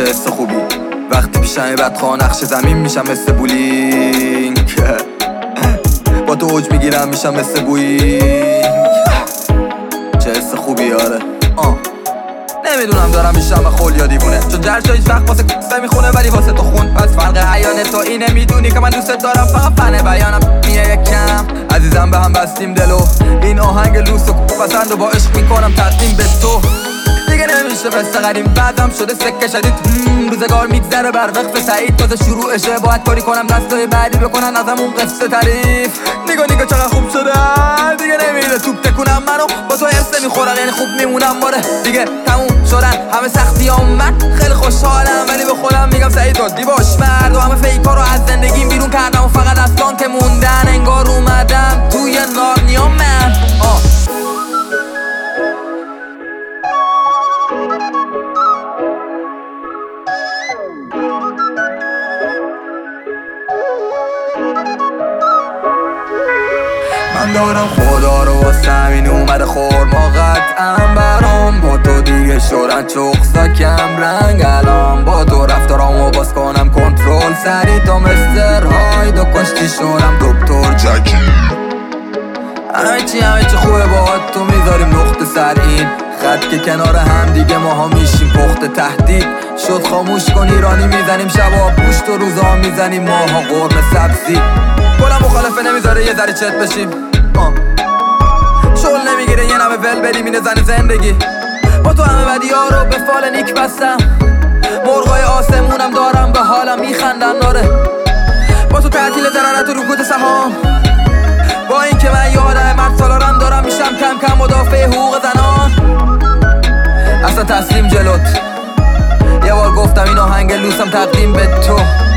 حس خوبی وقتی پیشم بدخواه نقش زمین میشم مثل بولینگ با تو اوج میگیرم میشم مثل بوینگ چه حس خوبی آره نمیدونم دارم میشم خول یا دیوونه چون جرشا هیچ وقت واسه کسته میخونه ولی واسه تو خون پس فرق عیانه تو اینه میدونی که من دوست دارم فقط فنه بیانم میه یکم عزیزم به هم بستیم دلو این آهنگ لوس و پسند و با عشق میکنم تقدیم به تو دیگه نمیشه مثل قدیم بعدم شده سکه شدید روزگار میگذره بر وقف سعید تازه شروعشه باید کاری کنم دستای بعدی بکنن ازمون قصه تعریف نگاه چقدر خوب شده دیگه نمیره توپ تکونم منو با تو حس نمیخورن یعنی خوب میمونم باره دیگه تموم شدن همه سختی ها من خیلی خوشحالم ولی به خودم میگم سعید عادی باش مرد و همه فیکا رو از زندگیم بیرون کردم و فقط از که موندن انگار اومدم توی نارنیا من من دارم خدا رو واسه همین اومده خورما قطعا برام با تو دیگه شدن چخصا کم رنگ الان با تو رفتارامو باز کنم کنترل سری تا مستر هاید و کشتی شدم دکتر جکی همه چی خوبه باهات تو میذاریم نقطه سر این خط که کنار هم دیگه ماها میشیم پخت تهدید شد خاموش کن ایرانی میزنیم شبا پوشت و روزا میزنیم ماها قرم سبزی گلم مخالفه نمیذاره یه ذره چت بشیم شغل نمیگیره یه نمه ول بریم اینه زن زندگی با تو همه بدی ها رو به فال نیک بستم مرغای آسمونم دارم به حالم میخندن داره با تو تعطیل ضررت و رکود سهام با این که من یادم مرد سالارم دارم میشم کم کم مدافع حقوق زنان اصلا تسلیم جلوت یه بار گفتم این آهنگ لوسم تقدیم به تو